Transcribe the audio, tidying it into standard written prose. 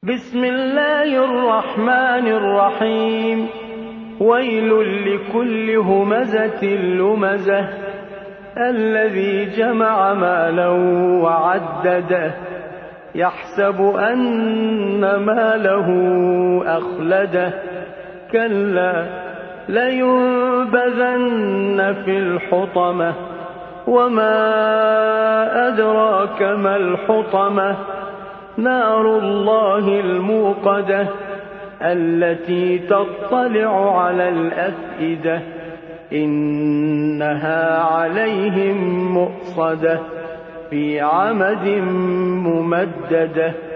بسم الله الرحمن الرحيم. ويل لكل همزة لمزة الذي جمع مالا وعدده يحسب أن ماله أخلده كلا لينبذن في الحطمة وما أدراك ما الحطمة نار الله الموقدة التي تطلع على الأفئدة إنها عليهم مؤصدة في عمد ممددة.